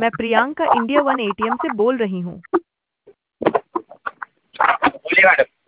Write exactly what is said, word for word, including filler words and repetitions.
मैं Priyanka India one ATM से बोल रही हूँ। बोलिए मैडम।